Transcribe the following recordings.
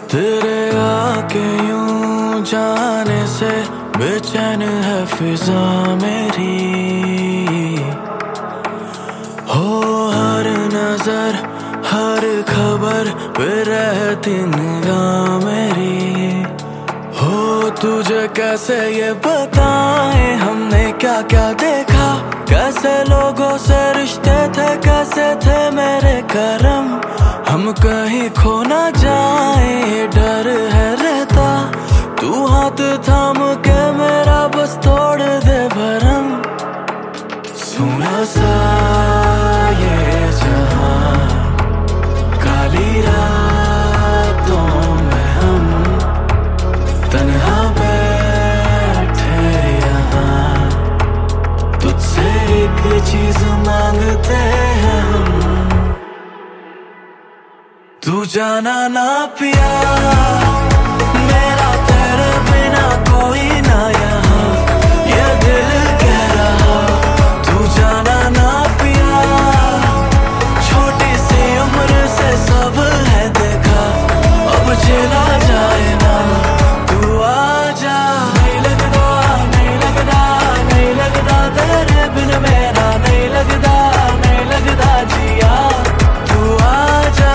तेरे आके यूं जाने से बेचैन है फिजा मेरी। हो हर नजर हर खबर पे रहती निगाह मेरी। हो तुझे कैसे ये बताएं हमने क्या क्या देखा, कैसे लोगों से रिश्ते थे, कैसे थे मेरे करम। हम कहीं खो ना जाए डर है रहता, तू हाथ थाम के मेरा बस तोड़ दे भरम। सुना सा ये जहां काली रातों में हम तन्हा बैठे यहाँ, तुझसे एक चीज मांगते हैं हम, तू जाना ना पिया मेरा तेरे बिना कोई ना यहाँ, ये दिल कह रहा तू जाना ना पिया। छोटी सी उम्र से सब है देखा, अब चला जाए ना तू आजा। नहीं लगता नहीं लगता नहीं लगता तेरे बिन मेरा नहीं लगता, नहीं लगता जिया तू आजा।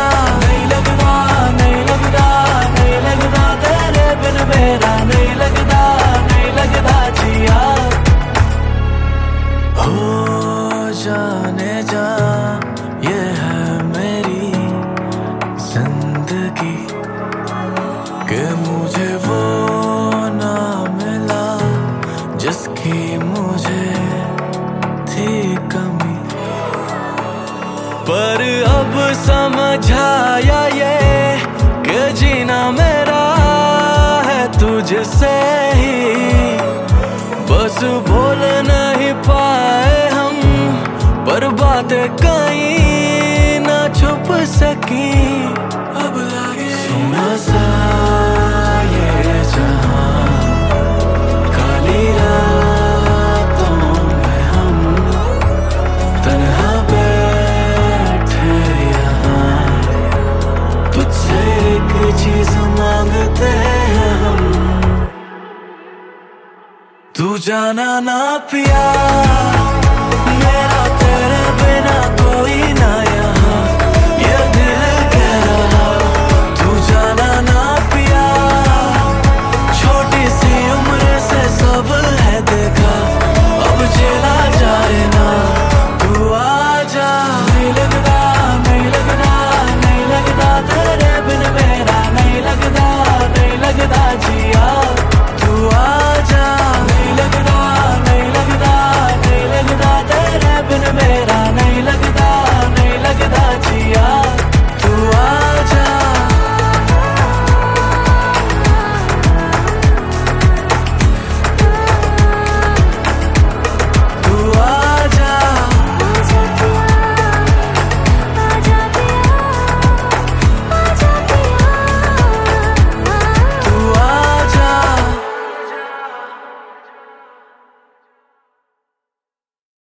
मेरा नहीं लगता नहीं लगता जिया। हो जाने जा ये है मेरी जिंदगी कि मुझे वो ना मिला जिसकी मुझे थी कमी। पर अब समझाया ये कि जीना मेरा तुझसे ही, बस बोल नहीं पाए हम पर बातें कहीं ना छुप सकी। अब लगे सुना सा ये जहां काली रातों में हम तन्हा बैठे यहाँ, तुझसे एक चीज मांगते हैं हम, तू जाना ना पिया।